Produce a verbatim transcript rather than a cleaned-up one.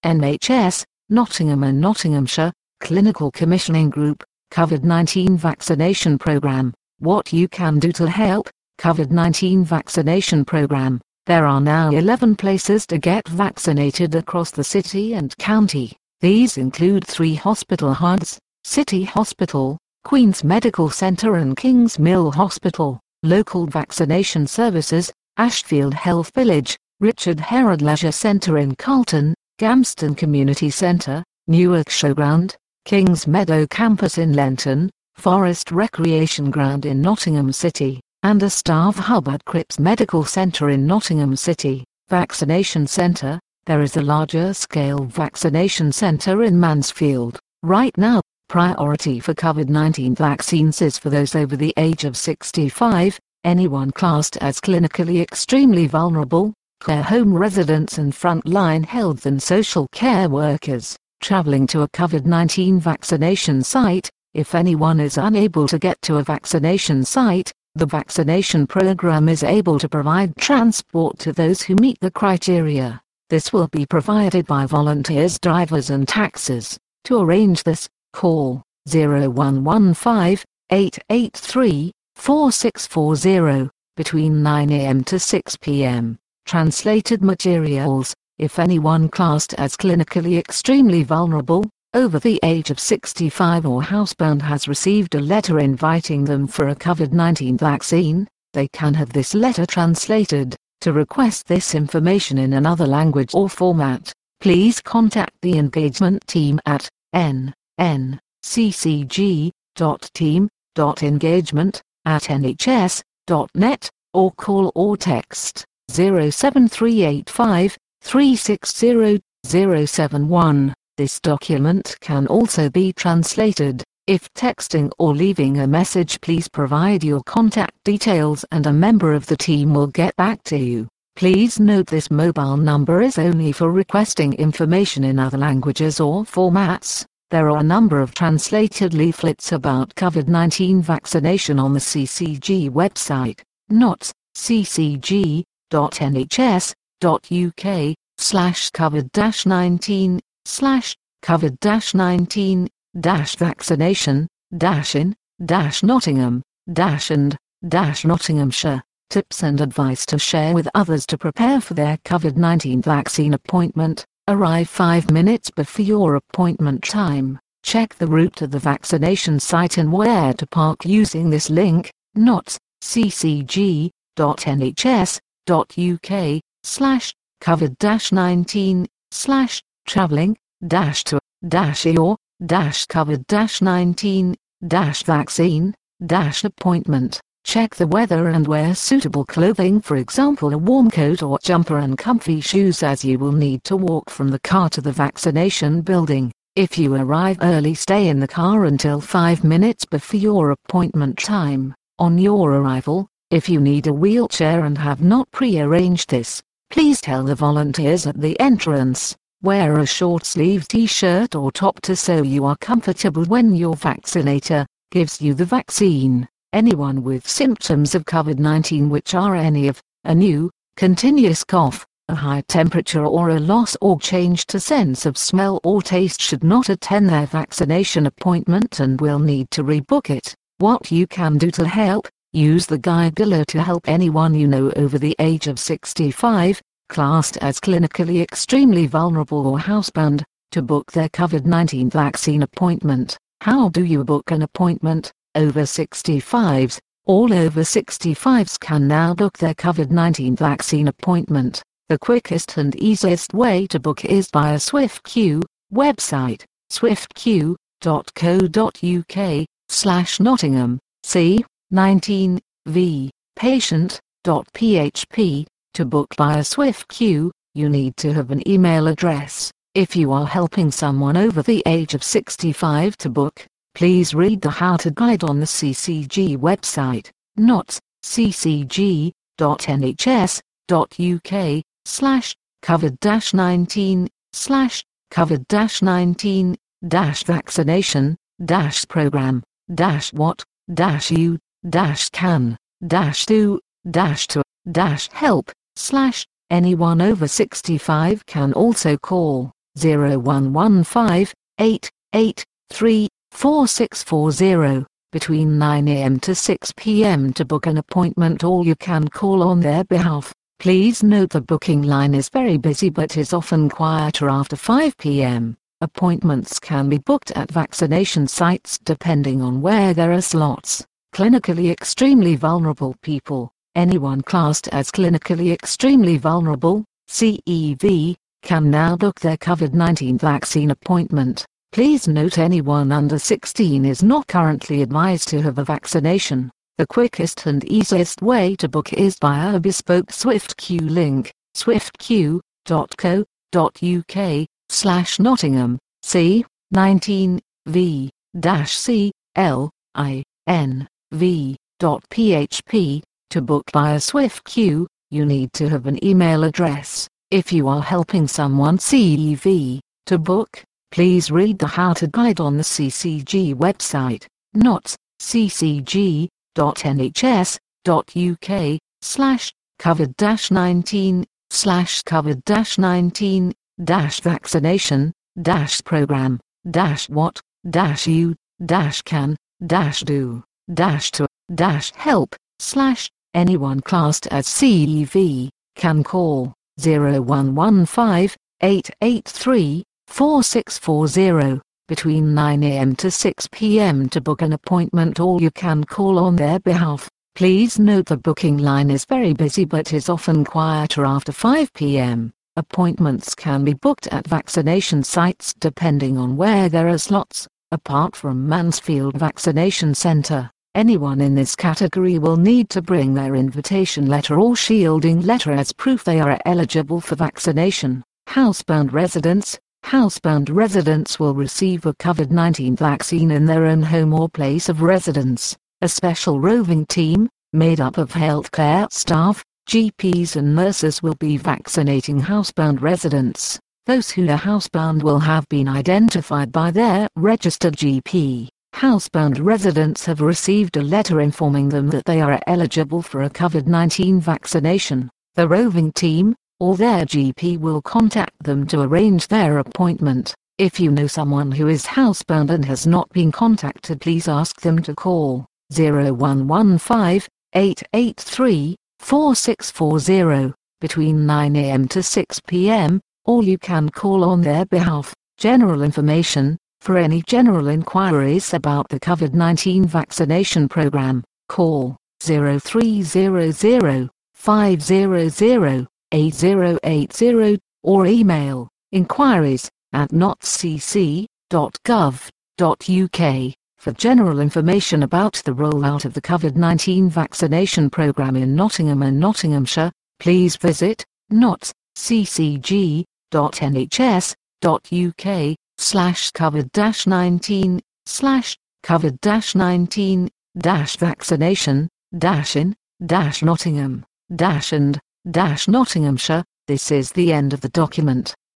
N H S, Nottingham and Nottinghamshire, Clinical Commissioning Group, COVID nineteen Vaccination Programme. What you can do to help, COVID nineteen Vaccination Programme. There are now eleven places to get vaccinated across the city and county. These include three hospital hubs: City Hospital, Queen's Medical Centre and Kings Mill Hospital. Local vaccination services: Ashfield Health Village, Richard Herod Leisure Centre in Carlton, Gamston Community Centre, Newark Showground, Kings Meadow Campus in Lenton, Forest Recreation Ground in Nottingham City, and a staff hub at Cripps Medical Centre in Nottingham City. Vaccination Centre: there is a larger scale vaccination centre in Mansfield. Right now, priority for COVID nineteen vaccines is for those over the age of sixty-five, anyone classed as clinically extremely vulnerable, care home residents and frontline health and social care workers, traveling to a COVID nineteen vaccination site. If anyone is unable to get to a vaccination site, the vaccination program is able to provide transport to those who meet the criteria. This will be provided by volunteers, drivers and taxis. To arrange this, call zero one one five, eight eight three, four six four zero between nine a m to six p m Translated materials: if anyone classed as clinically extremely vulnerable, over the age of sixty-five or housebound has received a letter inviting them for a COVID nineteen vaccine, they can have this letter translated. To request this information in another language or format, please contact the engagement team at n n c c g dot team dot engagement at n h s dot net or call or text zero seven three eight five, three six zero, zero seven one. This document can also be translated. If texting or leaving a message, please provide your contact details and a member of the team will get back to you. Please note this mobile number is only for requesting information in other languages or formats. There are a number of translated leaflets about COVID nineteen vaccination on the C C G website, not c c g dot n h s dot u k slash COVID nineteen slash COVID nineteen dash vaccination dash in dash Nottingham dash and dash Nottinghamshire. Tips and advice to share with others to prepare for their COVID nineteen vaccine appointment. Arrive five minutes before your appointment time. Check the route to the vaccination site and where to park using this link, not c c g dot n h s dot u k slash COVID nineteen slash traveling dash to dash your dash COVID nineteen dash vaccine dash appointment. Check the weather and wear suitable clothing, for example a warm coat or jumper and comfy shoes, as you will need to walk from the car to the vaccination building. If you arrive early, stay in the car until five minutes before your appointment time. On your arrival, if you need a wheelchair and have not pre-arranged this, please tell the volunteers at the entrance. Wear a short-sleeved t-shirt or top to so you are comfortable when your vaccinator gives you the vaccine. Anyone with symptoms of COVID nineteen, which are any of a new, continuous cough, a high temperature or a loss or change to sense of smell or taste, should not attend their vaccination appointment and will need to rebook it. What you can do to help: use the guide below to help anyone you know over the age of sixty-five, classed as clinically extremely vulnerable or housebound, to book their COVID nineteen vaccine appointment. How do you book an appointment? Over sixty-fives. All over sixty-fives can now book their COVID nineteen vaccine appointment. The quickest and easiest way to book is via SwiftQ website, swiftq dot co dot u k slash Nottingham, C nineteen V patient dot p h p. To book via SwiftQ, you need to have an email address. If you are helping someone over the age of sixty-five to book, please read the How to guide on the C C G website, not c c g dot n h s dot u k slash COVID nineteen slash COVID nineteen dash vaccination dash program dash what dash you dash can dash do dash to dash help slash. Anyone over sixty-five can also call zero one one five, eight eight three, four six four zero, between nine a m to six p m to book an appointment, or you can call on their behalf. Please note the booking line is very busy but is often quieter after five p m Appointments can be booked at vaccination sites depending on where there are slots. Clinically extremely vulnerable people. Anyone classed as clinically extremely vulnerable, C E V, can now book their COVID nineteen vaccine appointment. Please note anyone under sixteen is not currently advised to have a vaccination. The quickest and easiest way to book is via a bespoke SwiftQ link, swiftq dot co dot u k slash Nottingham, C, nineteen, V, C, L, I, N, V, dot P H P. To book via SwiftQ, you need to have an email address. If you are helping someone C E V to book, please read the How to guide on the C C G website, not c c g dot n h s dot u k slash COVID nineteen slash COVID nineteen dash vaccination dash program dash what dash you dash can dash do dash to dash help slash. Anyone classed as C E V can call zero one one five, eight eight three, four six four zero between nine a m to six p m to book an appointment, or you can call on their behalf. Please note the booking line is very busy but is often quieter after five p m Appointments can be booked at vaccination sites depending on where there are slots. Apart from Mansfield Vaccination Centre, anyone in this category will need to bring their invitation letter or shielding letter as proof they are eligible for vaccination. Housebound residents. Housebound residents will receive a COVID nineteen vaccine in their own home or place of residence. A special roving team, made up of healthcare staff, G Ps and nurses, will be vaccinating housebound residents. Those who are housebound will have been identified by their registered G P. Housebound residents have received a letter informing them that they are eligible for a COVID nineteen vaccination. The roving team, or their G P, will contact them to arrange their appointment. If you know someone who is housebound and has not been contacted, please ask them to call zero one one five, eight eight three, four six four zero between nine a m to six p m, or you can call on their behalf. General information. For any general inquiries about the COVID nineteen vaccination program, call zero three zero zero, five zero zero, eight zero eight zero or email inquiries at notcc dot gov dot u k. For general information about the rollout of the COVID nineteen vaccination program in Nottingham and Nottinghamshire, please visit notcc dot n h s dot u k slash COVID nineteen slash COVID nineteen dash vaccination dash in dash Nottingham dash and dash Nottinghamshire. This is the end of the document.